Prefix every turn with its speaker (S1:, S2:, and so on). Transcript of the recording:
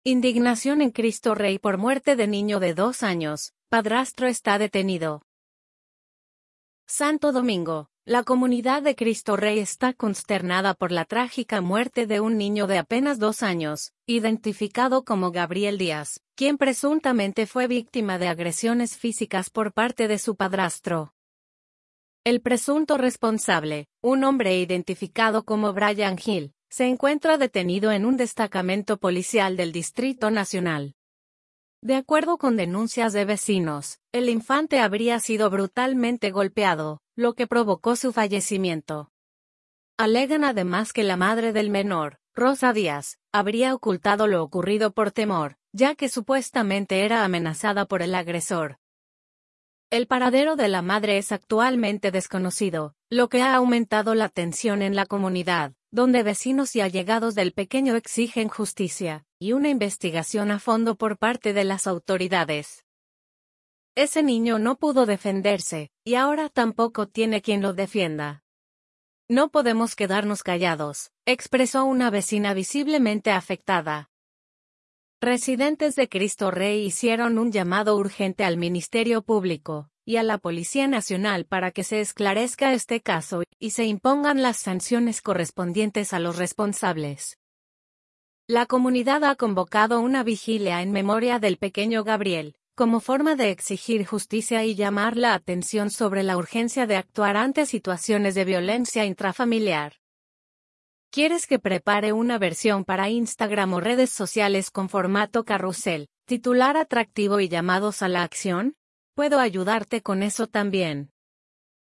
S1: Indignación en Cristo Rey por muerte de niño de 2 años, padrastro está detenido. Santo Domingo, la comunidad de Cristo Rey está consternada por la trágica muerte de un niño de apenas 2 años, identificado como Gabriel Díaz, quien presuntamente fue víctima de agresiones físicas por parte de su padrastro. El presunto responsable, un hombre identificado como Brian Hill, se encuentra detenido en un destacamento policial del Distrito Nacional. De acuerdo con denuncias de vecinos, el infante habría sido brutalmente golpeado, lo que provocó su fallecimiento. Alegan además que la madre del menor, Rosa Díaz, habría ocultado lo ocurrido por temor, ya que supuestamente era amenazada por el agresor. El paradero de la madre es actualmente desconocido, lo que ha aumentado la tensión en la comunidad, donde vecinos y allegados del pequeño exigen justicia y una investigación a fondo por parte de las autoridades. Ese niño no pudo defenderse, y ahora tampoco tiene quien lo defienda. No podemos quedarnos callados, expresó una vecina visiblemente afectada. Residentes de Cristo Rey hicieron un llamado urgente al Ministerio Público y a la Policía Nacional para que se esclarezca este caso y se impongan las sanciones correspondientes a los responsables. La comunidad ha convocado una vigilia en memoria del pequeño Gabriel, como forma de exigir justicia y llamar la atención sobre la urgencia de actuar ante situaciones de violencia intrafamiliar. ¿Quieres que prepare una versión para Instagram o redes sociales con formato carrusel, titular atractivo y llamados a la acción? Puedo ayudarte con eso también.